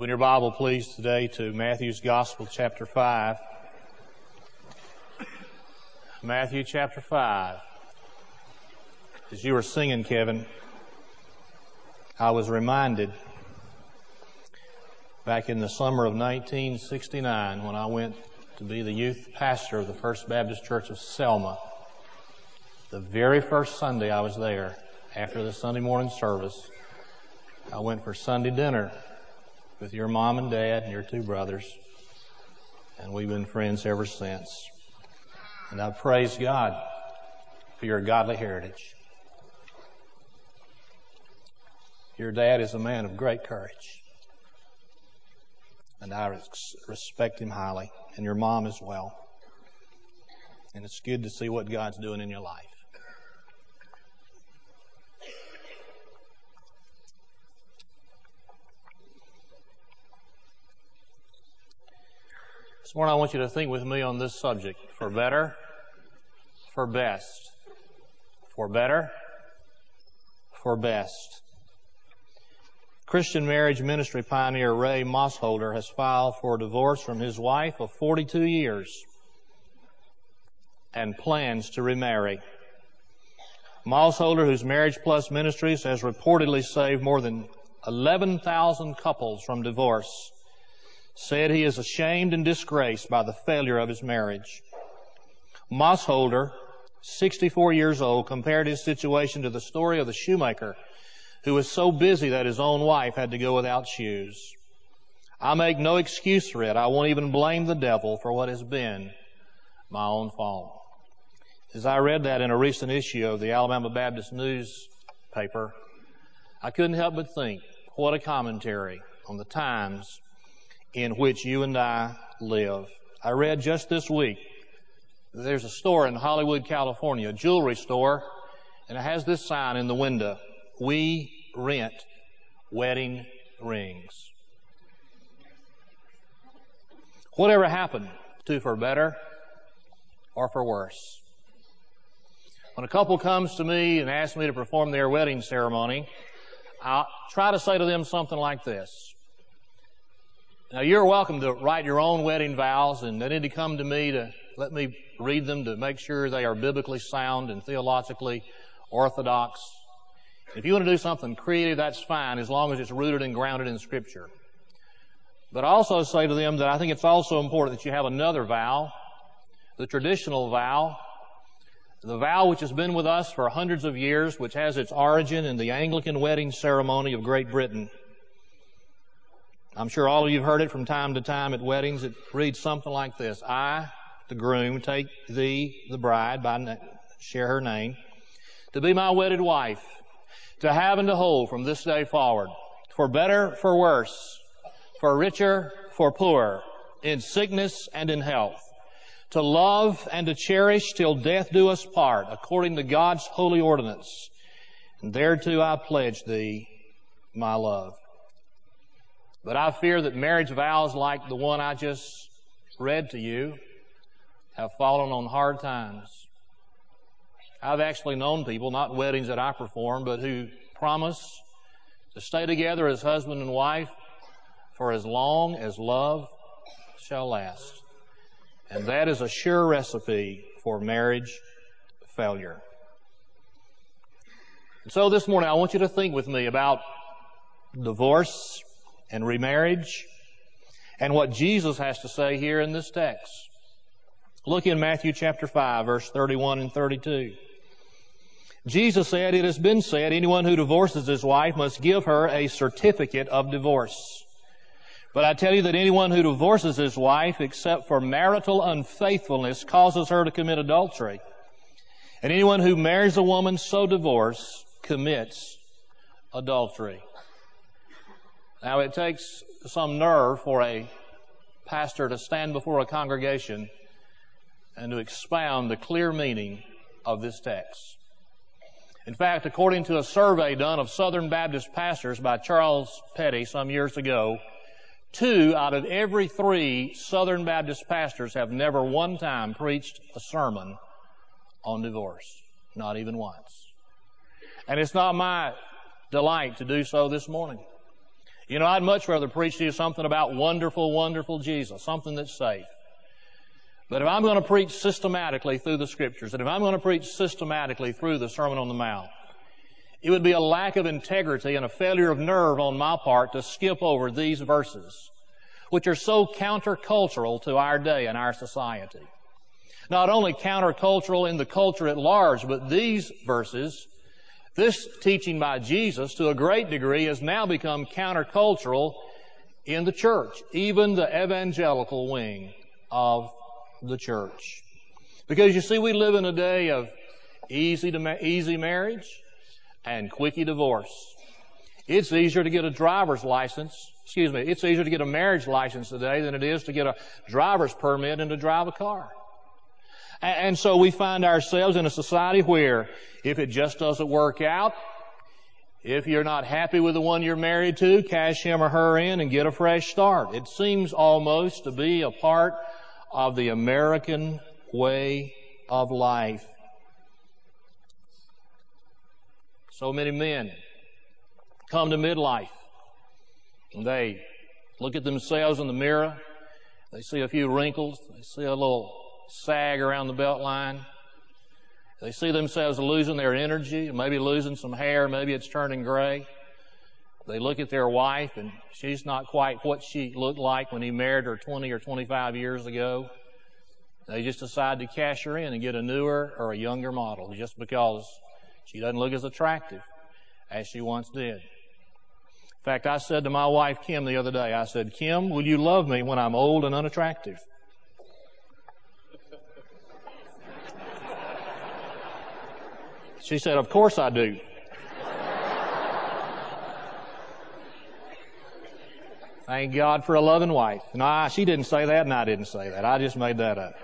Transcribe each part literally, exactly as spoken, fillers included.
Open your Bible, please, today to Matthew's Gospel, chapter five. Matthew chapter five. As you were singing, Kevin, I was reminded back in the summer of nineteen sixty-nine when I went to be the youth pastor of the First Baptist Church of Selma. The very first Sunday I was there, after the Sunday morning service, I went for Sunday dinner with your mom and dad and your two brothers, and we've been friends ever since. And I praise God for your godly heritage. Your dad is a man of great courage, and I respect him highly, and your mom as well. And it's good to see what God's doing in your life. This morning I want you to think with me on this subject: for better, for best. For better, for best. Christian marriage ministry pioneer Ray Mossholder has filed for divorce from his wife of forty-two years and plans to remarry. Mossholder, whose Marriage Plus Ministries has reportedly saved more than eleven thousand couples from divorce, said he is ashamed and disgraced by the failure of his marriage. Mossholder, sixty-four years old, compared his situation to the story of the shoemaker who was so busy that his own wife had to go without shoes. I make no excuse for it. I won't even blame the devil for what has been my own fault. As I read that in a recent issue of the Alabama Baptist newspaper, I couldn't help but think, what a commentary on the times in which you and I live. I read just this week, there's a store in Hollywood, California, a jewelry store, and it has this sign in the window: "We rent wedding rings." Whatever happened to for better or for worse? When a couple comes to me and asks me to perform their wedding ceremony, I'll try to say to them something like this. Now, you're welcome to write your own wedding vows, and they need to come to me to let me read them to make sure they are biblically sound and theologically orthodox. If you want to do something creative, that's fine, as long as it's rooted and grounded in Scripture. But I also say to them that I think it's also important that you have another vow, the traditional vow, the vow which has been with us for hundreds of years, which has its origin in the Anglican wedding ceremony of Great Britain. I'm sure all of you have heard it from time to time at weddings. It reads something like this: I, the groom, take thee, the bride, by na- share her name, to be my wedded wife, to have and to hold from this day forward, for better, for worse, for richer, for poorer, in sickness and in health, to love and to cherish till death do us part, according to God's holy ordinance. And thereto I pledge thee my love. But I fear that marriage vows like the one I just read to you have fallen on hard times. I've actually known people, not weddings that I perform, but who promise to stay together as husband and wife for as long as love shall last. And that is a sure recipe for marriage failure. And so this morning I want you to think with me about divorce and remarriage, and what Jesus has to say here in this text. Look in Matthew chapter five, verse thirty-one and thirty-two. Jesus said, "It has been said, anyone who divorces his wife must give her a certificate of divorce. But I tell you that anyone who divorces his wife, except for marital unfaithfulness, causes her to commit adultery. And anyone who marries a woman so divorced commits adultery." Now, it takes some nerve for a pastor to stand before a congregation and to expound the clear meaning of this text. In fact, according to a survey done of Southern Baptist pastors by Charles Petty some years ago, two out of every three Southern Baptist pastors have never one time preached a sermon on divorce. Not even once. And it's not my delight to do so this morning. You know, I'd much rather preach to you something about wonderful, wonderful Jesus, something that's safe. But if I'm going to preach systematically through the Scriptures, and if I'm going to preach systematically through the Sermon on the Mount, it would be a lack of integrity and a failure of nerve on my part to skip over these verses, which are so countercultural to our day and our society. Not only countercultural in the culture at large, but these verses, this teaching by Jesus, to a great degree, has now become countercultural in the church, even the evangelical wing of the church. Because you see, we live in a day of easy to ma- easy marriage and quickie divorce. It's easier to get a driver's license, excuse me, it's easier to get a marriage license today than it is to get a driver's permit and to drive a car. And, and so we find ourselves in a society where if it just doesn't work out, if you're not happy with the one you're married to, cash him or her in and get a fresh start. It seems almost to be a part of the American way of life. So many men come to midlife and they look at themselves in the mirror. They see a few wrinkles. They see a little sag around the belt line. They see themselves losing their energy, maybe losing some hair, maybe it's turning gray. They look at their wife and she's not quite what she looked like when he married her twenty or twenty-five years ago. They just decide to cash her in and get a newer or a younger model just because she doesn't look as attractive as she once did. In fact, I said to my wife, Kim, the other day, I said, Kim, will you love me when I'm old and unattractive? She said, of course I do. Thank God for a loving wife. No, she didn't say that and I didn't say that. I just made that up.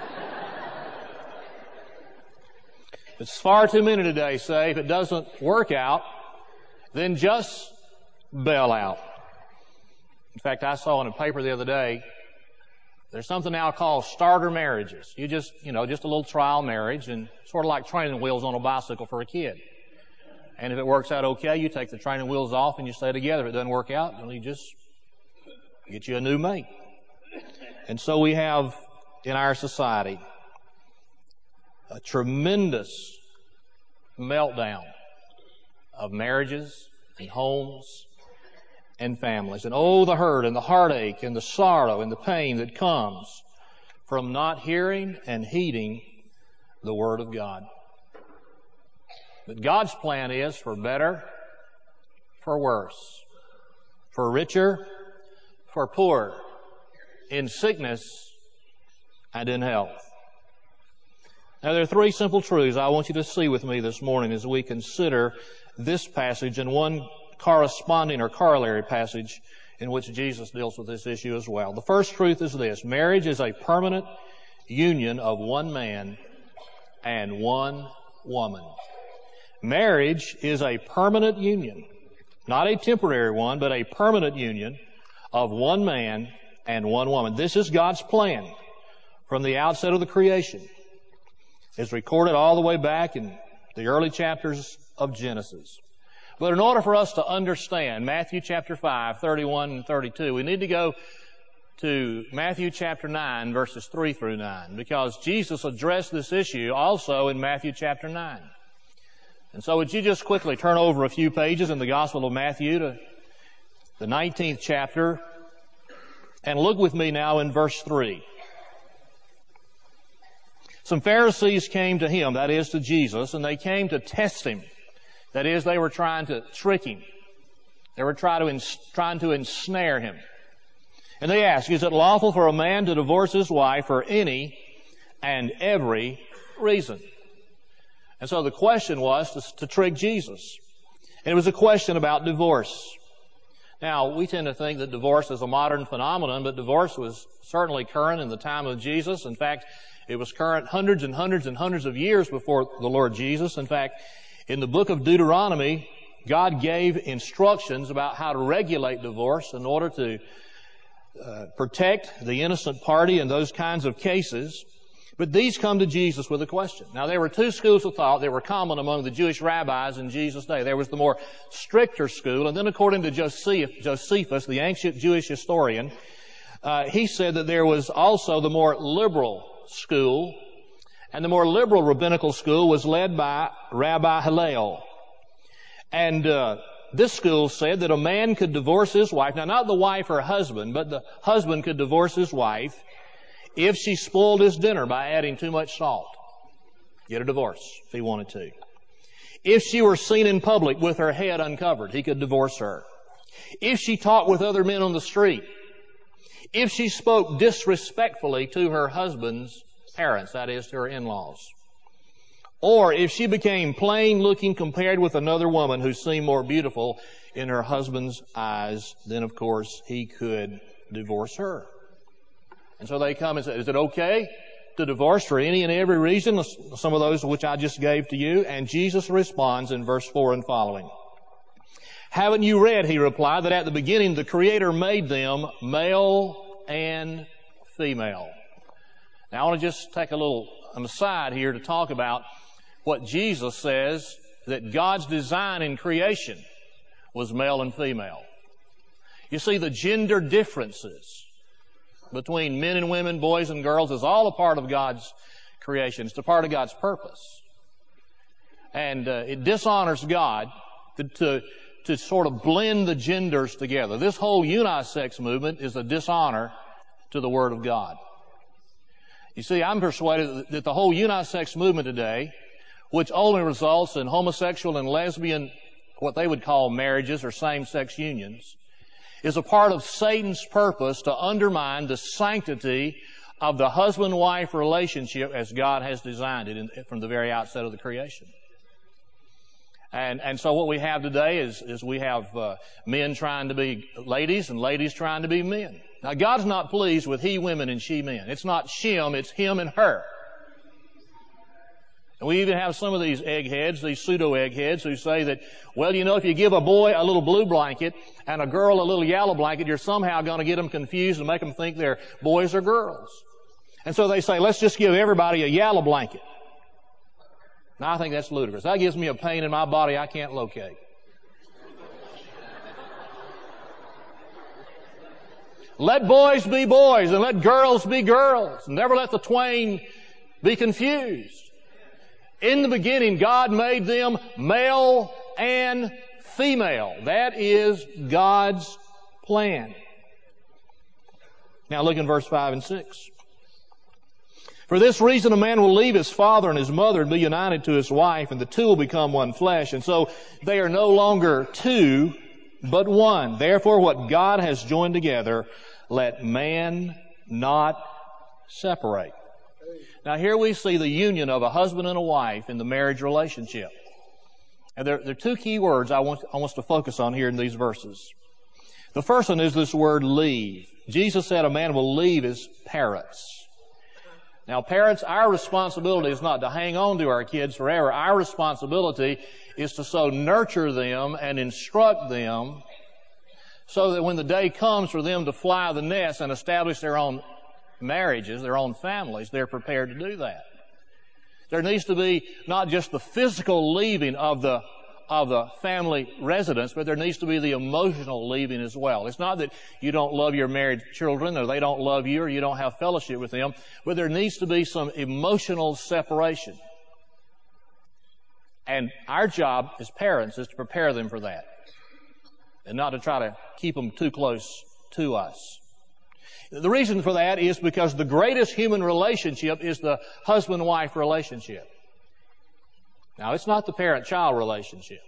It's far too many today say if it doesn't work out, then just bail out. In fact, I saw in a paper the other day, there's something now called starter marriages. You just, you know, just a little trial marriage and sort of like training wheels on a bicycle for a kid. And if it works out okay, you take the training wheels off and you stay together. If it doesn't work out, then you just get you a new mate. And so we have in our society a tremendous meltdown of marriages and homes and families. And oh, the hurt and the heartache and the sorrow and the pain that comes from not hearing and heeding the Word of God. But God's plan is for better, for worse, for richer, for poorer, in sickness and in health. Now, there are three simple truths I want you to see with me this morning as we consider this passage and one corresponding or corollary passage in which Jesus deals with this issue as well. The first truth is this: marriage is a permanent union of one man and one woman. Marriage is a permanent union, not a temporary one, but a permanent union of one man and one woman. This is God's plan from the outset of the creation. It's recorded all the way back in the early chapters of Genesis. But in order for us to understand Matthew chapter five, thirty-one and thirty-two, we need to go to Matthew chapter nine, verses three through nine, because Jesus addressed this issue also in Matthew chapter nine. And so would you just quickly turn over a few pages in the Gospel of Matthew to the nineteenth chapter and look with me now in verse three. Some Pharisees came to him, that is to Jesus, and they came to test him. That is, they were trying to trick him. They were trying to, ins- trying to ensnare him. And they asked, is it lawful for a man to divorce his wife for any and every reason? And so the question was to, to trick Jesus. And it was a question about divorce. Now, we tend to think that divorce is a modern phenomenon, but divorce was certainly current in the time of Jesus. In fact, it was current hundreds and hundreds and hundreds of years before the Lord Jesus. In fact, in the book of Deuteronomy, God gave instructions about how to regulate divorce in order to uh, protect the innocent party in those kinds of cases. But these come to Jesus with a question. Now, there were two schools of thought that were common among the Jewish rabbis in Jesus' day. There was the more stricter school, and then according to Josephus, the ancient Jewish historian, uh, he said that there was also the more liberal school, and the more liberal rabbinical school was led by Rabbi Hillel. And uh, this school said that a man could divorce his wife, now not the wife or husband, but the husband could divorce his wife if she spoiled his dinner by adding too much salt. Get a divorce if he wanted to. If she were seen in public with her head uncovered, he could divorce her. If she talked with other men on the street. If she spoke disrespectfully to her husband's parents, that is, to her in-laws. Or if she became plain looking compared with another woman who seemed more beautiful in her husband's eyes, then of course he could divorce her. And so they come and say, is it okay to divorce for any and every reason? Some of those which I just gave to you. And Jesus responds in verse four and following. Haven't you read, he replied, that at the beginning the Creator made them male and female? Now I want to just take a little an aside here to talk about what Jesus says that God's design in creation was male and female. You see, the gender differences between men and women, boys and girls, is all a part of God's creation. It's a part of God's purpose. And uh, it dishonors God to, to, to sort of blend the genders together. This whole unisex movement is a dishonor to the Word of God. You see, I'm persuaded that the whole unisex movement today, which only results in homosexual and lesbian, what they would call marriages or same-sex unions, is a part of Satan's purpose to undermine the sanctity of the husband-wife relationship as God has designed it in, from the very outset of the creation. And, and so what we have today is, is we have uh, men trying to be ladies and ladies trying to be men. Now, God's not pleased with he women and she men. It's not Shem, it's him and her. And we even have some of these eggheads, these pseudo-eggheads, who say that, well, you know, if you give a boy a little blue blanket and a girl a little yellow blanket, you're somehow going to get them confused and make them think they're boys or girls. And so they say, let's just give everybody a yellow blanket. Now, I think that's ludicrous. That gives me a pain in my body I can't locate. Let boys be boys and let girls be girls. Never let the twain be confused. In the beginning, God made them male and female. That is God's plan. Now look in verse five and six. For this reason a man will leave his father and his mother and be united to his wife, and the two will become one flesh. And so they are no longer two, but one. Therefore what God has joined together, let man not separate. Now here we see the union of a husband and a wife in the marriage relationship. And there, there are two key words I want, I want us to focus on here in these verses. The first one is this word leave. Jesus said a man will leave his parents. Now parents, our responsibility is not to hang on to our kids forever. Our responsibility is to so nurture them and instruct them so that when the day comes for them to fly the nest and establish their own marriages, their own families, they're prepared to do that. There needs to be not just the physical leaving of the of the family residence, but there needs to be the emotional leaving as well. It's not that you don't love your married children or they don't love you or you don't have fellowship with them, but there needs to be some emotional separation. And our job as parents is to prepare them for that and not to try to keep them too close to us. The reason for that is because the greatest human relationship is the husband-wife relationship. Now, it's not the parent-child relationship.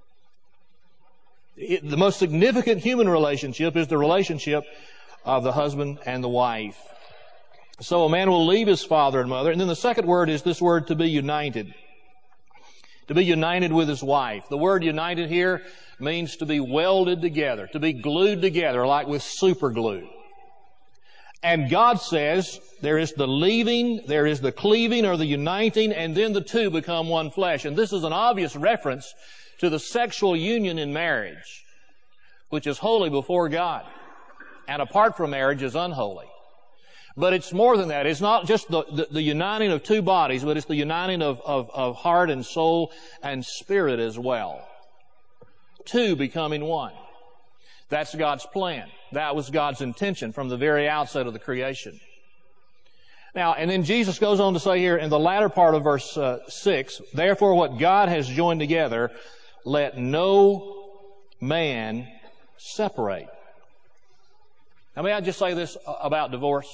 It, the most significant human relationship is the relationship of the husband and the wife. So a man will leave his father and mother. And then the second word is this word to be united. To be united with his wife. The word united here means to be welded together, to be glued together like with super glue. And God says there is the leaving, there is the cleaving or the uniting, and then the two become one flesh. And this is an obvious reference to the sexual union in marriage, which is holy before God, and apart from marriage is unholy. But it's more than that. It's not just the, the, the uniting of two bodies, but it's the uniting of, of, of heart and soul and spirit as well. Two becoming one. That's God's plan. That was God's intention from the very outset of the creation. Now, and then Jesus goes on to say here in the latter part of verse uh, six, therefore what God has joined together, let no man separate. Now, may I just say this about divorce?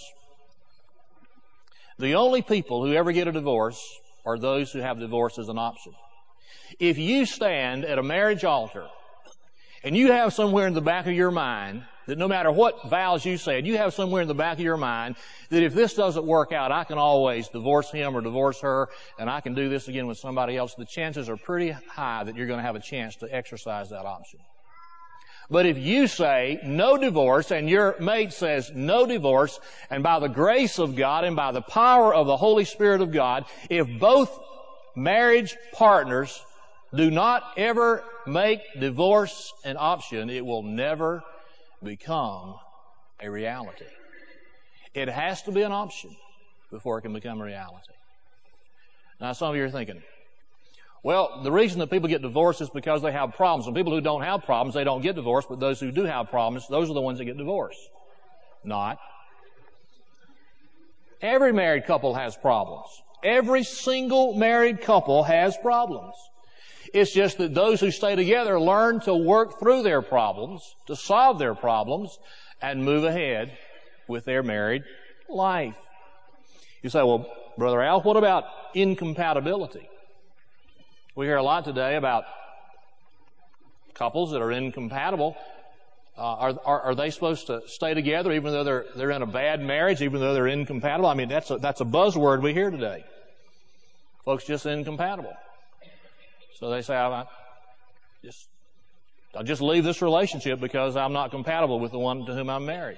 The only people who ever get a divorce are those who have divorce as an option. If you stand at a marriage altar and you have somewhere in the back of your mind that no matter what vows you said, you have somewhere in the back of your mind that if this doesn't work out, I can always divorce him or divorce her, and I can do this again with somebody else, the chances are pretty high that you're going to have a chance to exercise that option. But if you say no divorce and your mate says no divorce, and by the grace of God and by the power of the Holy Spirit of God, if both marriage partners do not ever make divorce an option, it will never become a reality. It has to be an option before it can become a reality. Now, some of you are thinking, well, the reason that people get divorced is because they have problems. And people who don't have problems, they don't get divorced, but those who do have problems, those are the ones that get divorced. Not. Every married couple has problems. Every single married couple has problems. It's just that those who stay together learn to work through their problems, to solve their problems, and move ahead with their married life. You say, well, Brother Al, what about incompatibility? We hear a lot today about couples that are incompatible. Uh, are, are, are they supposed to stay together even though they're, they're in a bad marriage, even though they're incompatible? I mean, that's a, that's a buzzword we hear today. Folks just incompatible. So they say, I just, I'll just leave this relationship because I'm not compatible with the one to whom I'm married.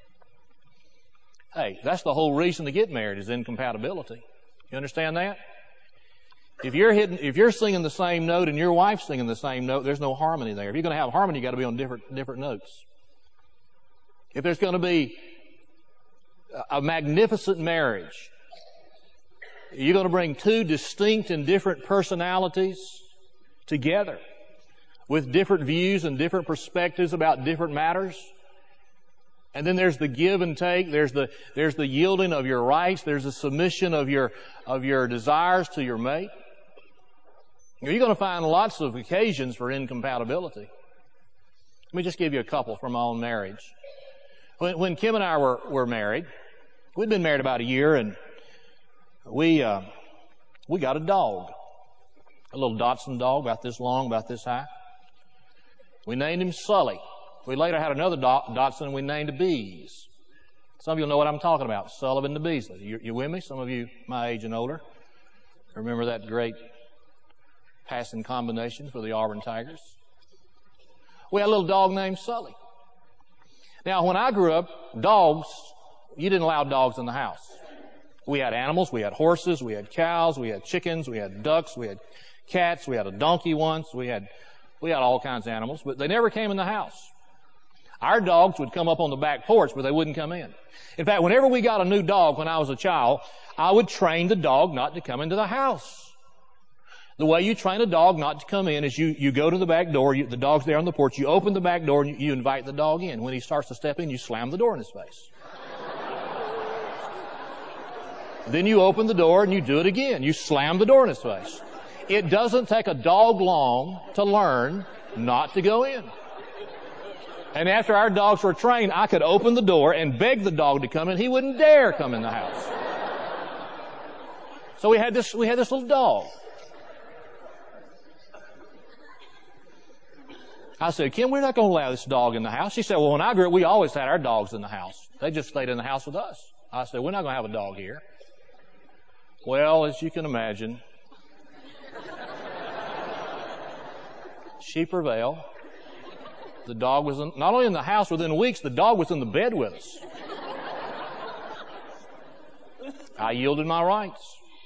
Hey, that's the whole reason to get married is incompatibility. You understand that? If you're hitting, if you're singing the same note and your wife's singing the same note, there's no harmony there. If you're going to have harmony, you've got to be on different, different notes. If there's going to be a magnificent marriage, you're going to bring two distinct and different personalities together with different views and different perspectives about different matters. And then there's the give and take. There's the, there's the yielding of your rights. There's the submission of your, of your desires to your mate. You're going to find lots of occasions for incompatibility. Let me just give you a couple from my own marriage. When, when Kim and I were, were married, we'd been married about a year, and we, uh, we got a dog. A little Dachshund dog, about this long, about this high. We named him Sully. We later had another Dachshund, and we named him Bees. Some of you know what I'm talking about, Sullivan to Beasley. You, you with me? Some of you my age and older remember that great passing combination for the Auburn Tigers. We had a little dog named Sully. Now, when I grew up, dogs, you didn't allow dogs in the house. We had animals. We had horses. We had cows. We had chickens. We had ducks. We had cats. We had a donkey once. We had, we had all kinds of animals, but they never came in the house. Our dogs would come up on the back porch, but they wouldn't come in. In fact, whenever we got a new dog when I was a child, I would train the dog not to come into the house. The way you train a dog not to come in is you, you go to the back door, you, the dog's there on the porch, you open the back door and you, you invite the dog in. When he starts to step in, you slam the door in his face. Then you open the door and you do it again. You slam the door in his face. It doesn't take a dog long to learn not to go in. And after our dogs were trained, I could open the door and beg the dog to come in. He wouldn't dare come in the house. So we had this, we had this little dog. I said, Kim, we're not going to allow this dog in the house. She said, well, when I grew up, we always had our dogs in the house. They just stayed in the house with us. I said, we're not going to have a dog here. Well, as you can imagine, she prevailed. The dog was in, not only in the house within weeks, the dog was in the bed with us. I yielded my rights.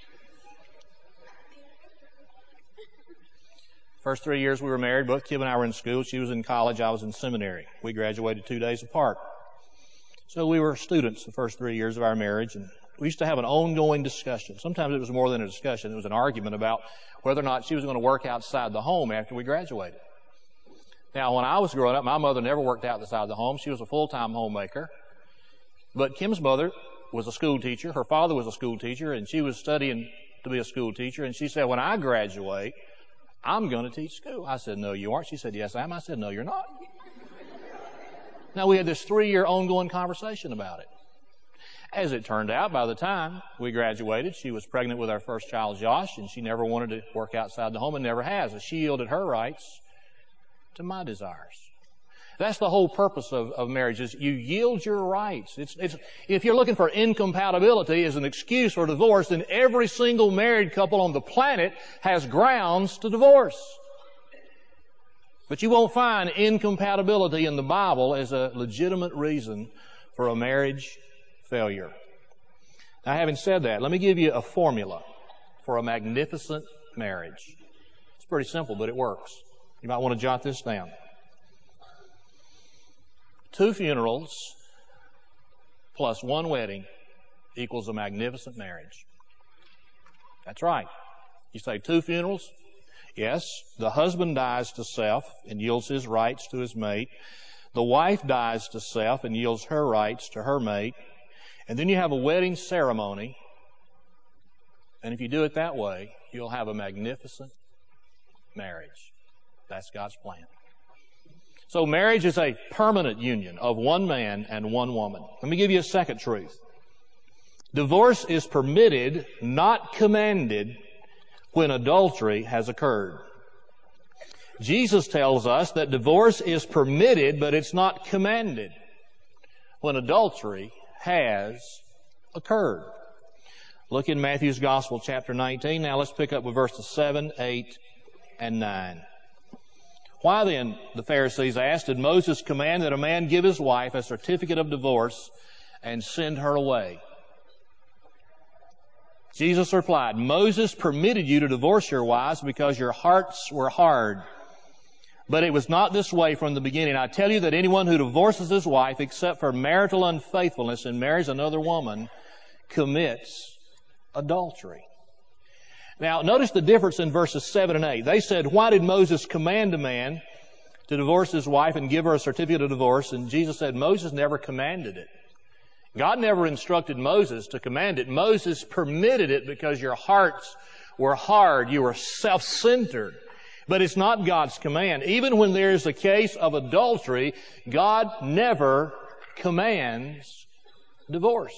First three years we were married, both Kim and I were in school. She was in college, I was in seminary. We graduated two days apart. So we were students the first three years of our marriage, and we used to have an ongoing discussion. Sometimes it was more than a discussion. It was an argument about whether or not she was going to work outside the home after we graduated. Now, when I was growing up, my mother never worked outside the home. She was a full-time homemaker. But Kim's mother was a school teacher. Her father was a school teacher, and she was studying to be a school teacher. And she said, when I graduate, I'm going to teach school. I said, no, you aren't. She said, yes, I am. I said, no, you're not. Now, we had this three-year ongoing conversation about it. As it turned out, by the time we graduated, she was pregnant with our first child, Josh, and she never wanted to work outside the home and never has. She yielded her rights to my desires. That's the whole purpose of, of marriage, is you yield your rights. It's, it's, if you're looking for incompatibility as an excuse for divorce, then every single married couple on the planet has grounds to divorce. But you won't find incompatibility in the Bible as a legitimate reason for a marriage failure. Now, having said that, let me give you a formula for a magnificent marriage. It's pretty simple, but it works. You might want to jot this down. Two funerals plus one wedding equals a magnificent marriage. That's right. You say two funerals? Yes, the husband dies to self and yields his rights to his mate. The wife dies to self and yields her rights to her mate. And then you have a wedding ceremony. And if you do it that way, you'll have a magnificent marriage. That's God's plan. So marriage is a permanent union of one man and one woman. Let me give you a second truth. Divorce is permitted, not commanded, when adultery has occurred. Jesus tells us that divorce is permitted, but it's not commanded when adultery has occurred. Look in Matthew's Gospel, chapter nineteen. Now let's pick up with verses seven, eight, and nine. Why then, the Pharisees asked, did Moses command that a man give his wife a certificate of divorce and send her away? Jesus replied, Moses permitted you to divorce your wives because your hearts were hard. But it was not this way from the beginning. I tell you that anyone who divorces his wife except for marital unfaithfulness and marries another woman commits adultery. Now, notice the difference in verses seven and eight. They said, why did Moses command a man to divorce his wife and give her a certificate of divorce? And Jesus said, Moses never commanded it. God never instructed Moses to command it. Moses permitted it because your hearts were hard. You were self-centered. But it's not God's command. Even when there's a case of adultery, God never commands divorce.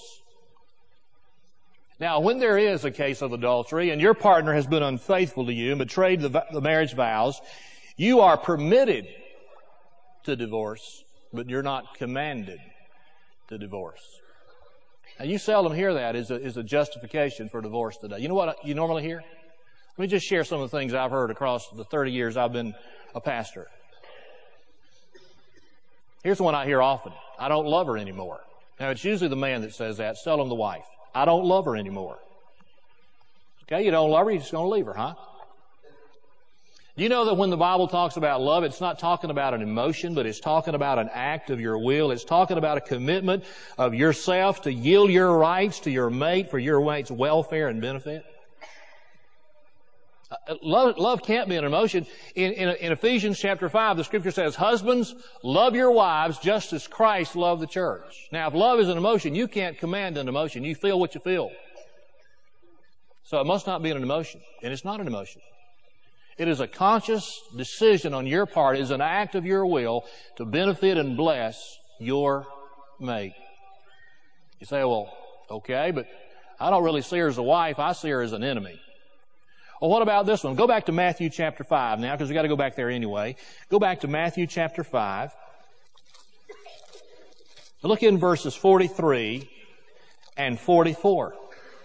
Now, when there is a case of adultery and your partner has been unfaithful to you and betrayed the, the marriage vows, you are permitted to divorce, but you're not commanded to divorce. Now, you seldom hear that as a, as a justification for divorce today. You know what you normally hear? Let me just share some of the things I've heard across the thirty years I've been a pastor. Here's the one I hear often. I don't love her anymore. Now, it's usually the man that says that, seldom the wife. I don't love her anymore. Okay, you don't love her, you're just going to leave her, huh? Do you know that when the Bible talks about love, it's not talking about an emotion, but it's talking about an act of your will. It's talking about a commitment of yourself to yield your rights to your mate for your mate's welfare and benefit. Uh, love, love can't be an emotion. In, in, in Ephesians chapter five, the Scripture says, husbands, love your wives just as Christ loved the church. Now, if love is an emotion, you can't command an emotion. You feel what you feel. So it must not be an emotion. And it's not an emotion. It is a conscious decision on your part. It is an act of your will to benefit and bless your mate. You say, well, okay, but I don't really see her as a wife. I see her as an enemy. Well, what about this one? Go back to Matthew chapter five now, because we've got to go back there anyway. Go back to Matthew chapter five. Look in verses forty-three and forty-four.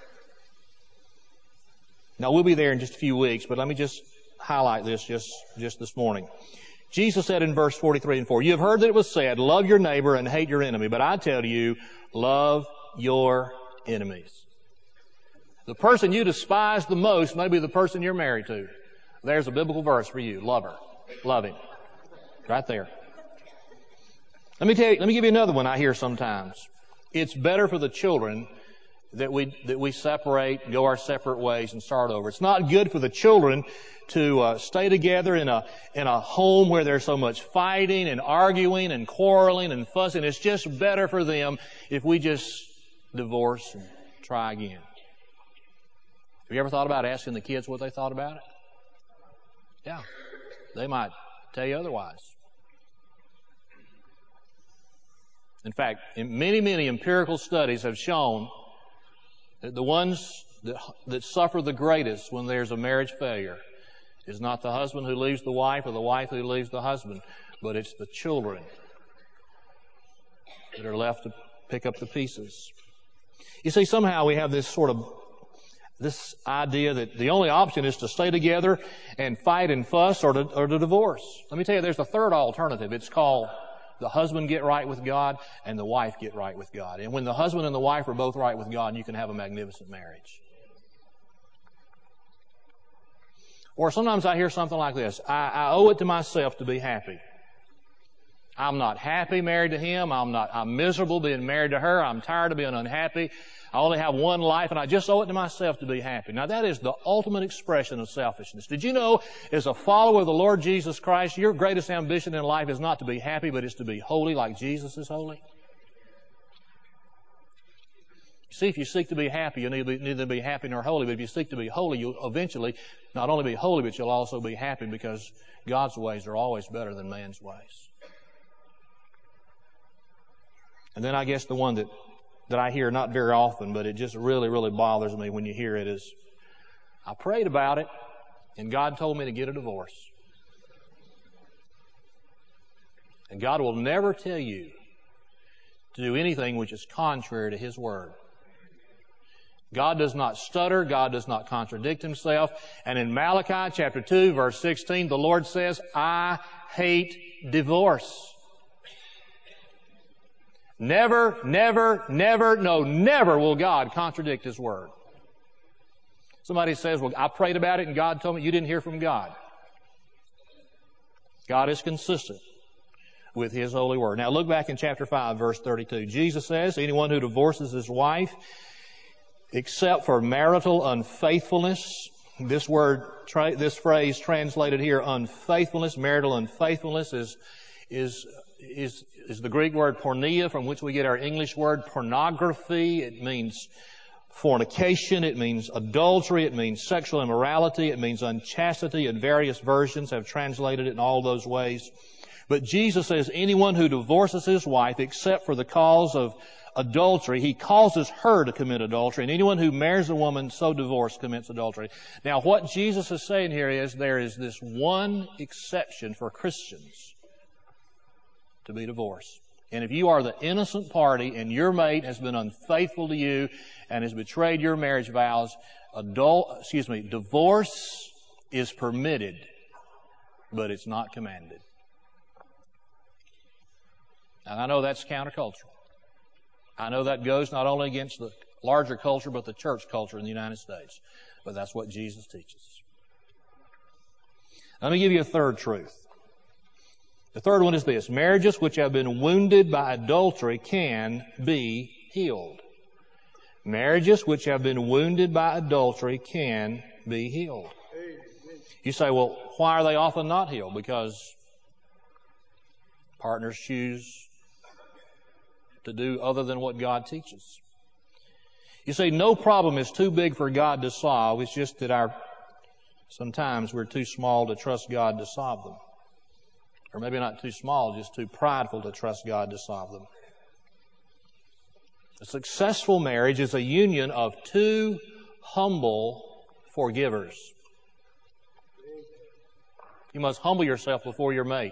Now, we'll be there in just a few weeks, but let me just highlight this just, just this morning. Jesus said in verse forty-three and four, you have heard that it was said, love your neighbor and hate your enemy. But I tell you, love your enemies. The person you despise the most may be the person you're married to. There's a biblical verse for you. Love her. Love him. Right there. Let me tell you, let me give you another one I hear sometimes. It's better for the children that we that we separate, go our separate ways, and start over. It's not good for the children to uh, stay together in a in a home where there's so much fighting and arguing and quarreling and fussing. It's just better for them if we just divorce and try again. Have you ever thought about asking the kids what they thought about it? Yeah, they might tell you otherwise. In fact, many, many empirical studies have shown that the ones that, that suffer the greatest when there's a marriage failure is not the husband who leaves the wife or the wife who leaves the husband, but it's the children that are left to pick up the pieces. You see, somehow we have this sort of this idea that the only option is to stay together and fight and fuss or to, or to divorce. Let me tell you, there's a third alternative. It's called the husband get right with God and the wife get right with God. And when the husband and the wife are both right with God, you can have a magnificent marriage. Or sometimes I hear something like this. I, I owe it to myself to be happy. I'm not happy married to him. I'm not, I'm miserable being married to her. I'm tired of being unhappy. I only have one life, and I just owe it to myself to be happy. Now, that is the ultimate expression of selfishness. Did you know, as a follower of the Lord Jesus Christ, your greatest ambition in life is not to be happy, but it's to be holy like Jesus is holy? See, if you seek to be happy, you'll neither be, neither be happy nor holy. But if you seek to be holy, you'll eventually not only be holy, but you'll also be happy, because God's ways are always better than man's ways. And then I guess the one that that I hear not very often, but it just really, really bothers me when you hear it is, I prayed about it, and God told me to get a divorce. And God will never tell you to do anything which is contrary to His Word. God does not stutter. God does not contradict Himself. And in Malachi chapter two, verse sixteen, the Lord says, I hate divorce. Never, never, never, no, never will God contradict His Word. Somebody says, well, I prayed about it and God told me. You didn't hear from God. God is consistent with His holy Word. Now look back in chapter five, verse thirty-two. Jesus says, anyone who divorces his wife except for marital unfaithfulness, this word, tra- this phrase translated here, unfaithfulness, marital unfaithfulness is, is, is, is the Greek word porneia, from which we get our English word pornography. It means fornication. It means adultery. It means sexual immorality. It means unchastity, and various versions have translated it in all those ways. But Jesus says anyone who divorces his wife except for the cause of adultery, he causes her to commit adultery. And anyone who marries a woman so divorced commits adultery. Now, what Jesus is saying here is there is this one exception for Christians to be divorced. And if you are the innocent party and your mate has been unfaithful to you and has betrayed your marriage vows, adult, excuse me, divorce is permitted, but it's not commanded. And I know that's countercultural. I know that goes not only against the larger culture, but the church culture in the United States. But that's what Jesus teaches. Let me give you a third truth. The third one is this. Marriages which have been wounded by adultery can be healed. Marriages which have been wounded by adultery can be healed. You say, well, why are they often not healed? Because partners choose to do other than what God teaches. You see, no problem is too big for God to solve. It's just that our sometimes we're too small to trust God to solve them. Or maybe not too small, just too prideful to trust God to solve them. A successful marriage is a union of two humble forgivers. You must humble yourself before your mate.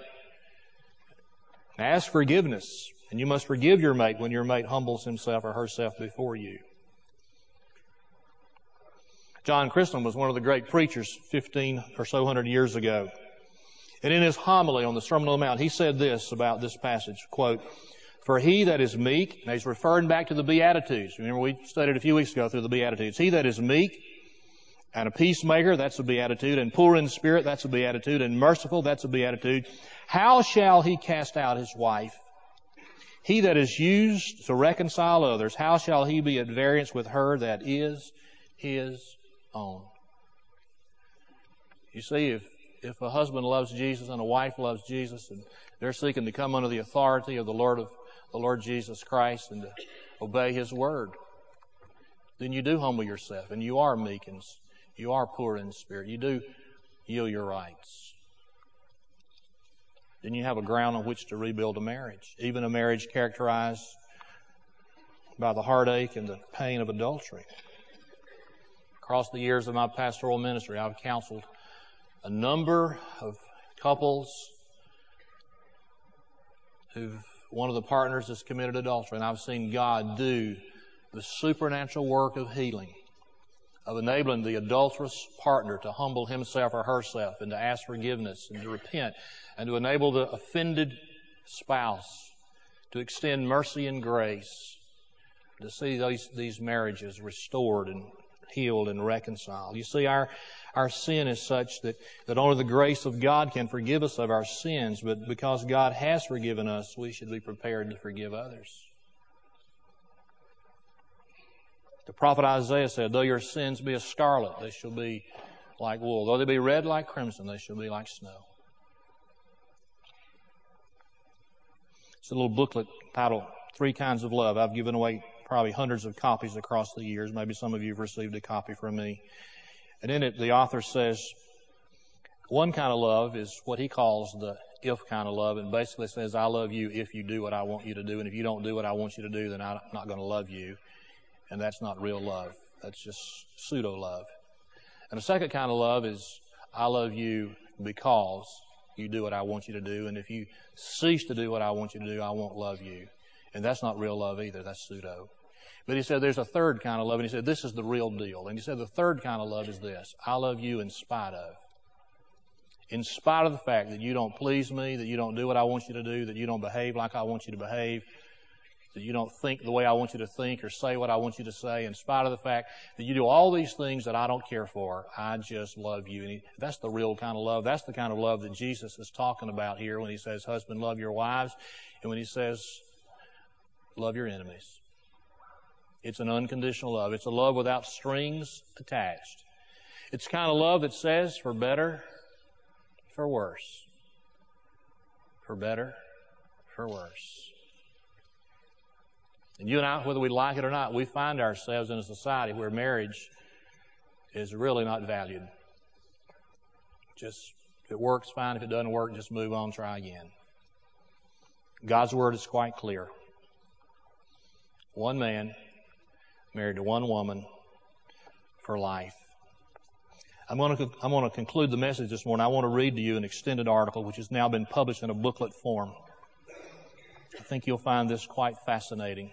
Ask forgiveness. And you must forgive your mate when your mate humbles himself or herself before you. John Chrysostom was one of the great preachers fifteen or so hundred years ago. And in his homily on the Sermon on the Mount, he said this about this passage, quote, for he that is meek, and he's referring back to the Beatitudes. Remember, we studied a few weeks ago through the Beatitudes. He that is meek and a peacemaker, that's a beatitude, and poor in spirit, that's a beatitude, and merciful, that's a beatitude. How shall he cast out his wife? He that is used to reconcile others, how shall he be at variance with her that is his own? You see, if, if a husband loves Jesus and a wife loves Jesus, and they're seeking to come under the authority of the Lord of the Lord Jesus Christ and to obey His word, then you do humble yourself, and you are meek, and you are poor in spirit. You do yield your rights. Then you have a ground on which to rebuild a marriage, even a marriage characterized by the heartache and the pain of adultery. Across the years of my pastoral ministry, I've counseled a number of couples who one of the partners has committed adultery, and I've seen God do the supernatural work of healing, of enabling the adulterous partner to humble himself or herself and to ask forgiveness and to repent, and to enable the offended spouse to extend mercy and grace, to see these, these marriages restored and healed and reconciled. You see, our our sin is such that, that only the grace of God can forgive us of our sins, but because God has forgiven us, we should be prepared to forgive others. The prophet Isaiah said, though your sins be as scarlet, they shall be like wool. Though they be red like crimson, they shall be like snow. It's a little booklet titled Three Kinds of Love. I've given away probably hundreds of copies across the years. Maybe some of you have received a copy from me. And in it, the author says, one kind of love is what he calls the if kind of love, and basically says, I love you if you do what I want you to do, and if you don't do what I want you to do, then I'm not going to love you. And that's not real love. That's just pseudo-love. And the second kind of love is, I love you because you do what I want you to do, and if you cease to do what I want you to do, I won't love you. And that's not real love either. That's pseudo. But he said there's a third kind of love, and he said this is the real deal. And he said the third kind of love is this: I love you in spite of. In spite of the fact that you don't please me, that you don't do what I want you to do, that you don't behave like I want you to behave, that you don't think the way I want you to think or say what I want you to say, in spite of the fact that you do all these things that I don't care for, I just love you. And he, that's the real kind of love. That's the kind of love that Jesus is talking about here when he says, husband, love your wives, and when he says, love your enemies. It's an unconditional love. It's a love without strings attached. It's the kind of love that says, for better, for worse. For better, for worse. And you and I, whether we like it or not, we find ourselves in a society where marriage is really not valued. Just, if it works, fine. If it doesn't work, just move on, try again. God's Word is quite clear. One man married to one woman for life. I'm going to, I'm going to conclude the message this morning. I want to read to you an extended article which has now been published in a booklet form. I think you'll find this quite fascinating.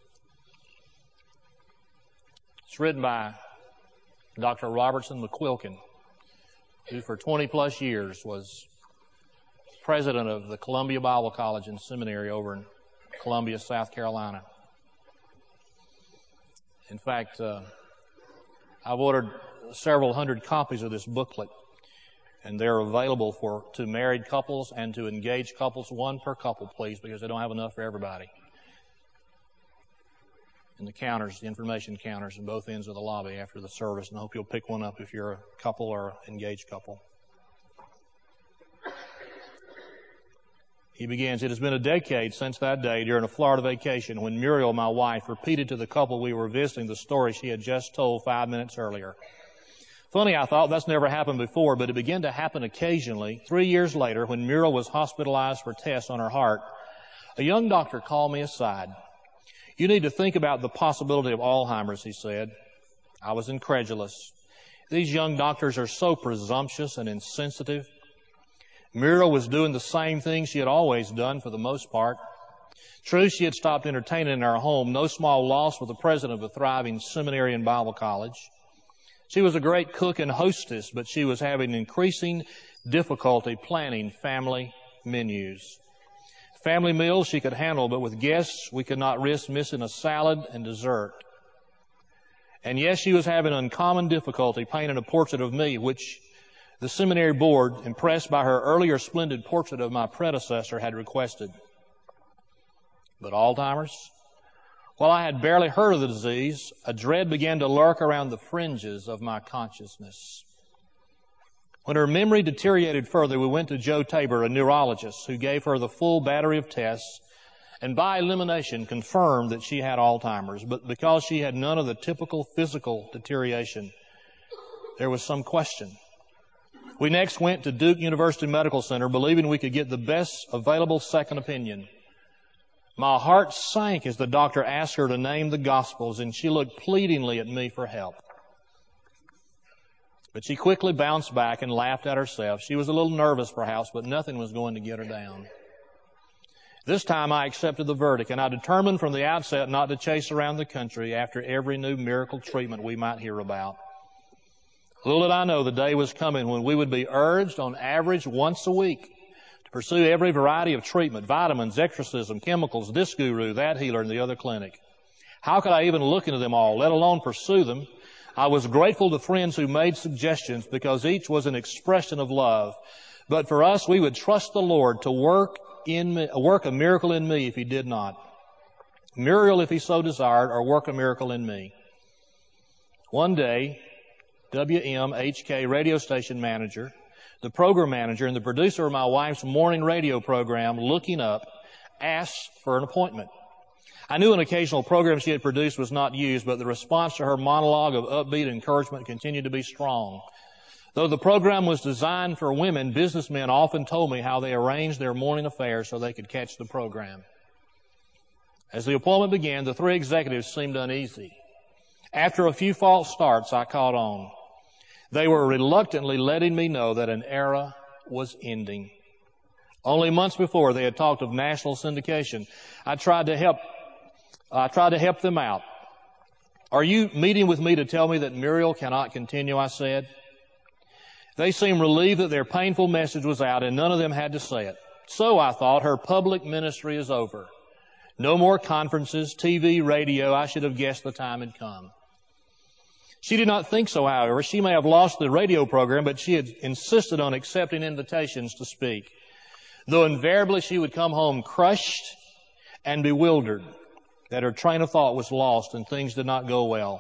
It's written by Doctor Robertson McQuilkin, who for twenty plus years was president of the Columbia Bible College and Seminary over in Columbia, South Carolina. In fact, uh, I've ordered several hundred copies of this booklet, and they're available for to married couples and to engaged couples, one per couple, please, because they don't have enough for everybody. In the counters, the information counters in both ends of the lobby after the service, and I hope you'll pick one up if you're a couple or an engaged couple. He begins, it has been a decade since that day during a Florida vacation when Muriel, my wife, repeated to the couple we were visiting the story she had just told five minutes earlier. Funny, I thought, that's never happened before, but it began to happen occasionally. Three years later, when Muriel was hospitalized for tests on her heart, a young doctor called me aside. You need to think about the possibility of Alzheimer's, he said. I was incredulous. These young doctors are so presumptuous and insensitive. Muriel was doing the same thing she had always done for the most part. True, she had stopped entertaining in our home, no small loss for the president of a thriving seminary and Bible college. She was a great cook and hostess, but she was having increasing difficulty planning family menus. Family meals she could handle, but with guests, we could not risk missing a salad and dessert. And yes, she was having uncommon difficulty painting a portrait of me, which the seminary board, impressed by her earlier splendid portrait of my predecessor, had requested. But Alzheimer's? While I had barely heard of the disease, a dread began to lurk around the fringes of my consciousness. When her memory deteriorated further, we went to Joe Tabor, a neurologist, who gave her the full battery of tests and by elimination confirmed that she had Alzheimer's. But because she had none of the typical physical deterioration, there was some question. We next went to Duke University Medical Center, believing we could get the best available second opinion. My heart sank as the doctor asked her to name the Gospels, and she looked pleadingly at me for help. But she quickly bounced back and laughed at herself. She was a little nervous, perhaps, but nothing was going to get her down. This time I accepted the verdict, and I determined from the outset not to chase around the country after every new miracle treatment we might hear about. Little did I know the day was coming when we would be urged on average once a week to pursue every variety of treatment, vitamins, exorcism, chemicals, this guru, that healer, and the other clinic. How could I even look into them all, let alone pursue them? I was grateful to friends who made suggestions because each was an expression of love. But for us, we would trust the Lord to work in me, work a miracle in me if He did not. Muriel, if He so desired, or work a miracle in me. One day, W M H K radio station manager, the program manager, and the producer of my wife's morning radio program, Looking Up, asked for an appointment. I knew an occasional program she had produced was not used, but the response to her monologue of upbeat encouragement continued to be strong. Though the program was designed for women, businessmen often told me how they arranged their morning affairs so they could catch the program. As the appointment began, the three executives seemed uneasy. After a few false starts, I caught on. They were reluctantly letting me know that an era was ending. Only months before, they had talked of national syndication. I tried to help, I tried to help them out. Are you meeting with me to tell me that Muriel cannot continue? I said. They seemed relieved that their painful message was out and none of them had to say it. So I thought, her public ministry is over. No more conferences, T V, radio. I should have guessed the time had come. She did not think so, however. She may have lost the radio program, but she had insisted on accepting invitations to speak. Though invariably she would come home crushed and bewildered that her train of thought was lost and things did not go well.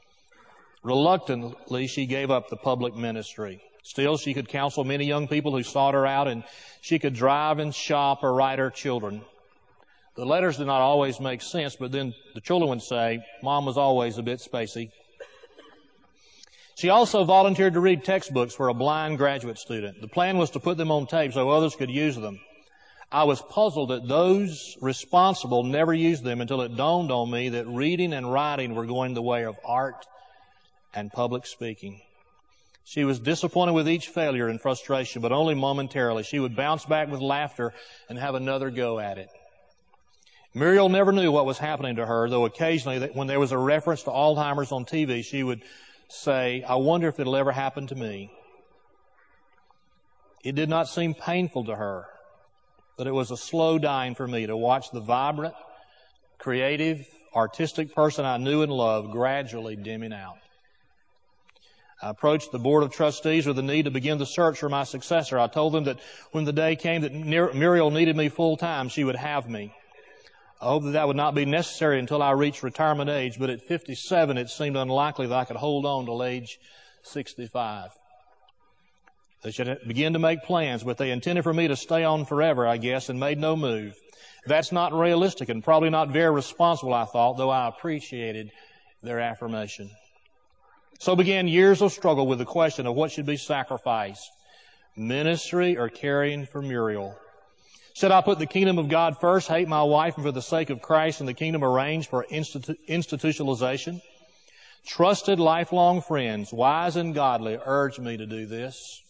Reluctantly, she gave up the public ministry. Still, she could counsel many young people who sought her out, and she could drive and shop or write her children. The letters did not always make sense, but then the children would say, Mom was always a bit spacey. She also volunteered to read textbooks for a blind graduate student. The plan was to put them on tape so others could use them. I was puzzled that those responsible never used them until it dawned on me that reading and writing were going the way of art and public speaking. She was disappointed with each failure and frustration, but only momentarily. She would bounce back with laughter and have another go at it. Muriel never knew what was happening to her, though occasionally when there was a reference to Alzheimer's on T V, she would say, I wonder if it'll ever happen to me. It did not seem painful to her, but it was a slow dying for me to watch the vibrant, creative, artistic person I knew and loved gradually dimming out. I approached the Board of Trustees with the need to begin the search for my successor. I told them that when the day came that Muriel needed me full time, she would have me. I hoped that that would not be necessary until I reached retirement age, but at fifty-seven, it seemed unlikely that I could hold on till age sixty-five. They should begin to make plans, but they intended for me to stay on forever, I guess, and made no move. That's not realistic and probably not very responsible, I thought, though I appreciated their affirmation. So began years of struggle with the question of what should be sacrificed, ministry or caring for Muriel. Should I put the kingdom of God first, hate my wife, and for the sake of Christ and the kingdom arrange for institu- institutionalization? Trusted lifelong friends, wise and godly, urged me to do this.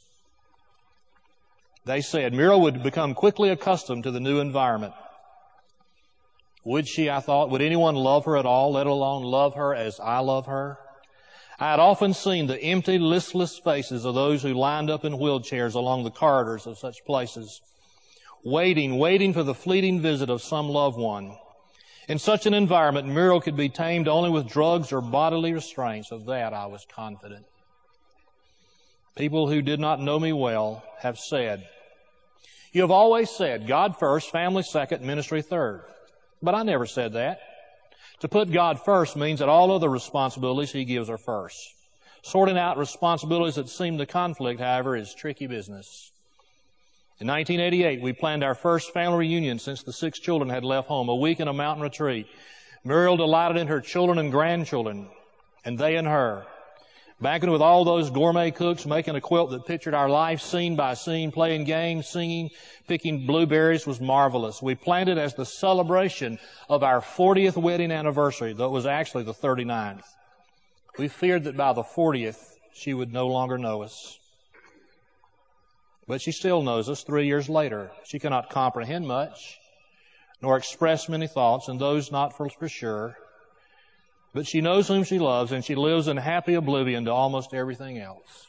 They said Muriel would become quickly accustomed to the new environment. Would she, I thought, would anyone love her at all, let alone love her as I love her? I had often seen the empty, listless faces of those who lined up in wheelchairs along the corridors of such places, waiting, waiting for the fleeting visit of some loved one. In such an environment, Muriel could be tamed only with drugs or bodily restraints. Of that I was confident. People who did not know me well have said, you have always said, God first, family second, ministry third. But I never said that. To put God first means that all other responsibilities He gives are first. Sorting out responsibilities that seem to conflict, however, is tricky business. In nineteen eighty-eight, we planned our first family reunion since the six children had left home, a week in a mountain retreat. Muriel delighted in her children and grandchildren, and they in her. Banqueting with all those gourmet cooks, making a quilt that pictured our life scene by scene, playing games, singing, picking blueberries was marvelous. We planned it as the celebration of our fortieth wedding anniversary, though it was actually the thirty-ninth. We feared that by the fortieth, she would no longer know us. But she still knows us three years later. She cannot comprehend much, nor express many thoughts, and those not for, for sure. But she knows whom she loves, and she lives in happy oblivion to almost everything else.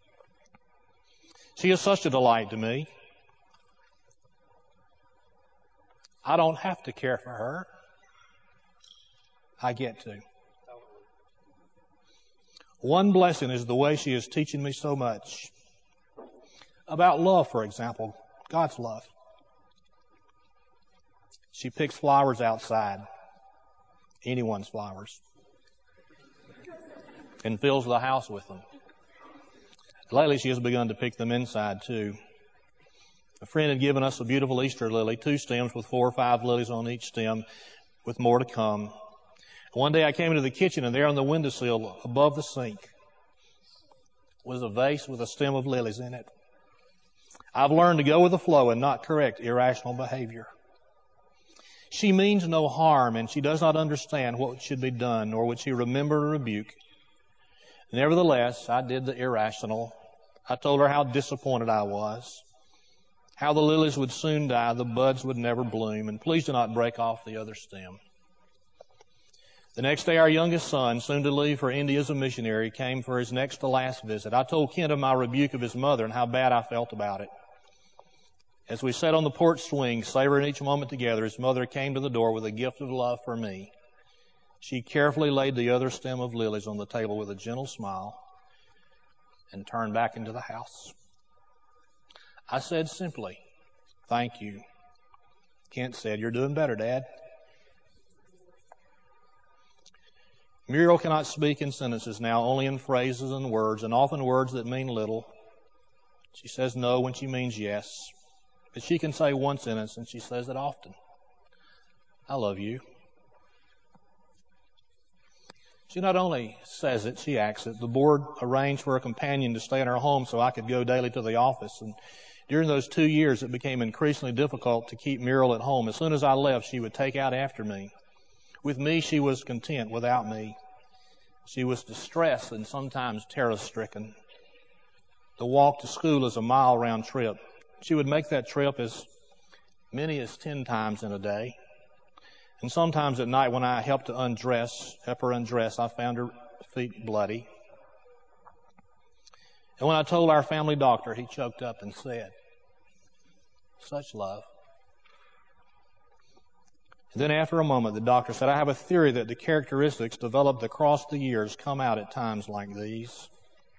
She is such a delight to me. I don't have to care for her. I get to. One blessing is the way she is teaching me so much. About love, for example, God's love. She picks flowers outside, anyone's flowers, and fills the house with them. Lately, she has begun to pick them inside, too. A friend had given us a beautiful Easter lily, two stems with four or five lilies on each stem, with more to come. One day I came into the kitchen, and there on the windowsill above the sink was a vase with a stem of lilies in it. I've learned to go with the flow and not correct irrational behavior. She means no harm, and she does not understand what should be done, nor would she remember or rebuke. Nevertheless, I did the irrational. I told her how disappointed I was, how the lilies would soon die, the buds would never bloom, and please do not break off the other stem. The next day, our youngest son, soon to leave for India as a missionary, came for his next to last visit. I told Kent of my rebuke of his mother and how bad I felt about it. As we sat on the porch swing, savoring each moment together, his mother came to the door with a gift of love for me. She carefully laid the other stem of lilies on the table with a gentle smile and turned back into the house. I said simply, "Thank you." Kent said, "You're doing better, Dad." Muriel cannot speak in sentences now, only in phrases and words, and often words that mean little. She says no when she means yes. But she can say one sentence, and she says it often. "I love you." She not only says it, she acts it. The board arranged for a companion to stay in her home so I could go daily to the office. And during those two years, it became increasingly difficult to keep Muriel at home. As soon as I left, she would take out after me. With me, she was content. Without me, she was distressed and sometimes terror-stricken. The walk to school is a mile-round trip. She would make that trip as many as ten times in a day. And sometimes at night when I helped to undress, help her undress, I found her feet bloody. And when I told our family doctor, he choked up and said, "Such love." And then after a moment, the doctor said, "I have a theory that the characteristics developed across the years come out at times like these."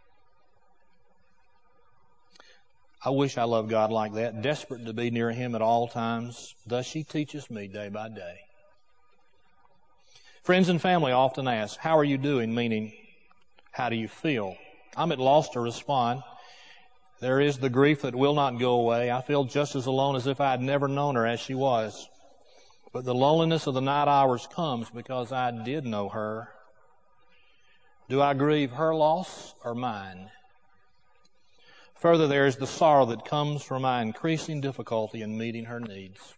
I wish I loved God like that, desperate to be near Him at all times. Thus she teaches me day by day. Friends and family often ask, "How are you doing?" meaning, how do you feel? I'm at loss to respond. There is the grief that will not go away. I feel just as alone as if I had never known her as she was. But the loneliness of the night hours comes because I did know her. Do I grieve her loss or mine? Further, there is the sorrow that comes from my increasing difficulty in meeting her needs.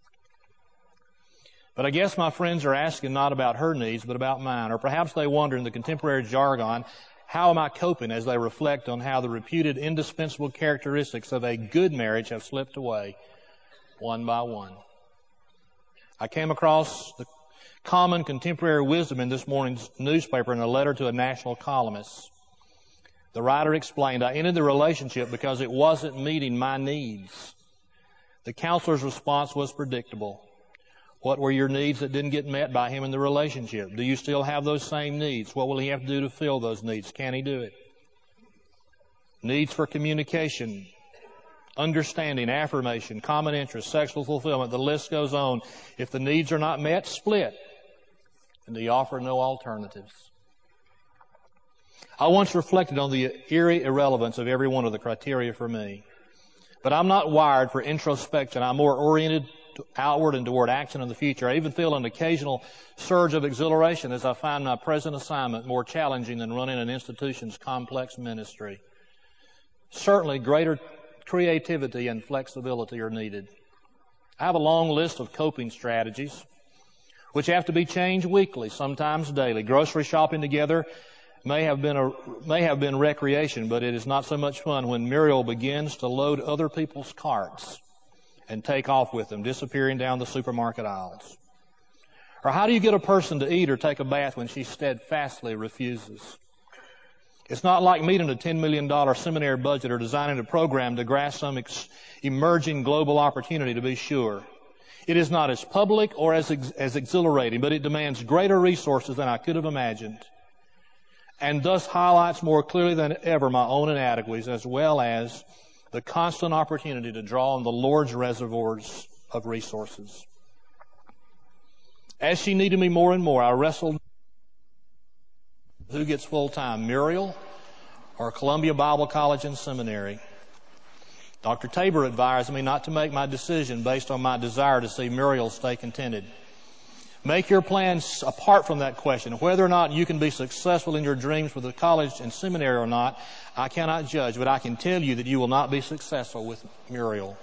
But I guess my friends are asking not about her needs, but about mine. Or perhaps they wonder in the contemporary jargon, how am I coping as they reflect on how the reputed indispensable characteristics of a good marriage have slipped away one by one. I came across the common contemporary wisdom in this morning's newspaper in a letter to a national columnist. The writer explained, "I ended the relationship because it wasn't meeting my needs." The counselor's response was predictable. What were your needs that didn't get met by him in the relationship? Do you still have those same needs? What will he have to do to fill those needs? Can he do it? Needs for communication, understanding, affirmation, common interest, sexual fulfillment. The list goes on. If the needs are not met, split. And they offer no alternatives. I once reflected on the eerie irrelevance of every one of the criteria for me. But I'm not wired for introspection. I'm more oriented outward and toward action in the future. I even feel an occasional surge of exhilaration as I find my present assignment more challenging than running an institution's complex ministry. Certainly, greater creativity and flexibility are needed. I have a long list of coping strategies which have to be changed weekly, sometimes daily. Grocery shopping together may have been a, may have been recreation, but it is not so much fun when Muriel begins to load other people's carts and take off with them, disappearing down the supermarket aisles. Or how do you get a person to eat or take a bath when she steadfastly refuses? It's not like meeting a ten million dollars seminary budget or designing a program to grasp some ex- emerging global opportunity, to be sure. It is not as public or as, ex- as exhilarating, but it demands greater resources than I could have imagined, and thus highlights more clearly than ever my own inadequacies, as well as the constant opportunity to draw on the Lord's reservoirs of resources. As she needed me more and more, I wrestled who gets full time, Muriel or Columbia Bible College and Seminary. Doctor Tabor advised me not to make my decision based on my desire to see Muriel stay contented. Make your plans apart from that question. Whether or not you can be successful in your dreams for the college and seminary or not, I cannot judge, but I can tell you that you will not be successful with Muriel.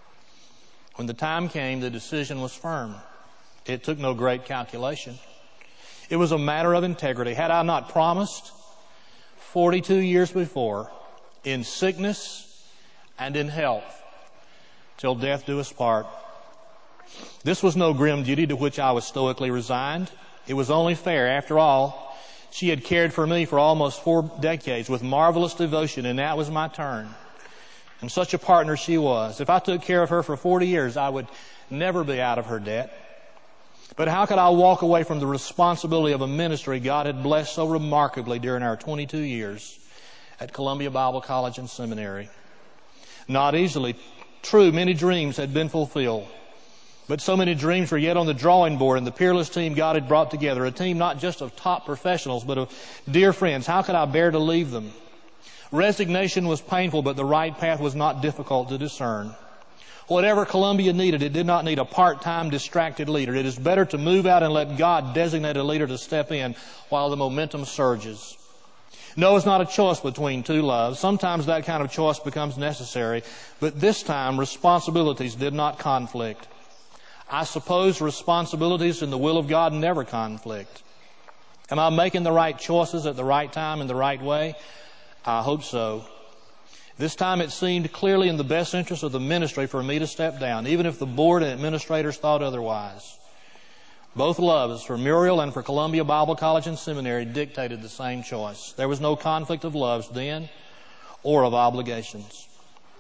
When the time came, the decision was firm. It took no great calculation. It was a matter of integrity. Had I not promised forty-two years before, in sickness and in health, till death do us part. This was no grim duty to which I was stoically resigned. It was only fair. After all, she had cared for me for almost four decades with marvelous devotion, and that was my turn. And such a partner she was. If I took care of her for forty years, I would never be out of her debt. But how could I walk away from the responsibility of a ministry God had blessed so remarkably during our twenty-two years at Columbia Bible College and Seminary? Not easily. True, many dreams had been fulfilled. But so many dreams were yet on the drawing board, and the peerless team God had brought together, a team not just of top professionals, but of dear friends. How could I bear to leave them? Resignation was painful, but the right path was not difficult to discern. Whatever Columbia needed, it did not need a part-time, distracted leader. It is better to move out and let God designate a leader to step in while the momentum surges. No, it's not a choice between two loves. Sometimes that kind of choice becomes necessary, but this time responsibilities did not conflict. I suppose responsibilities and the will of God never conflict. Am I making the right choices at the right time in the right way? I hope so. This time it seemed clearly in the best interest of the ministry for me to step down, even if the board and administrators thought otherwise. Both loves, for Muriel and for Columbia Bible College and Seminary, dictated the same choice. There was no conflict of loves then or of obligations.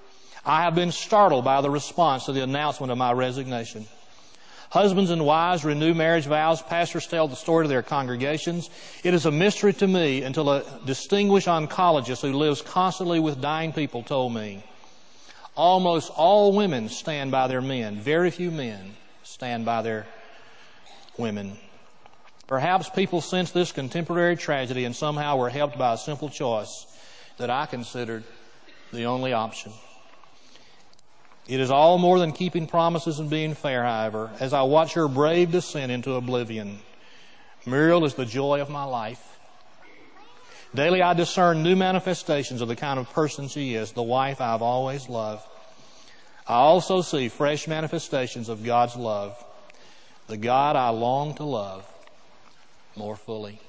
I have been startled by the response to the announcement of my resignation. Husbands and wives renew marriage vows. Pastors tell the story to their congregations. It is a mystery to me until a distinguished oncologist who lives constantly with dying people told me. Almost all women stand by their men. Very few men stand by their women. Perhaps people sense this contemporary tragedy and somehow were helped by a simple choice that I considered the only option. It is all more than keeping promises and being fair, however, as I watch her brave descent into oblivion. Muriel is the joy of my life. Daily I discern new manifestations of the kind of person she is, the wife I've always loved. I also see fresh manifestations of God's love, the God I long to love more fully.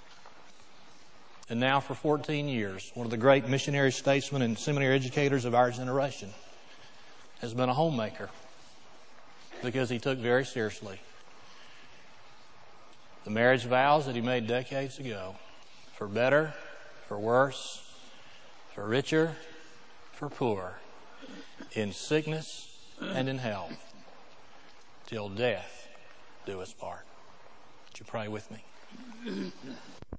And now for fourteen years, one of the great missionary statesmen and seminary educators of our generation has been a homemaker because he took very seriously the marriage vows that he made decades ago. For better, for worse, for richer, for poor, in sickness and in health, till death do us part. Would you pray with me?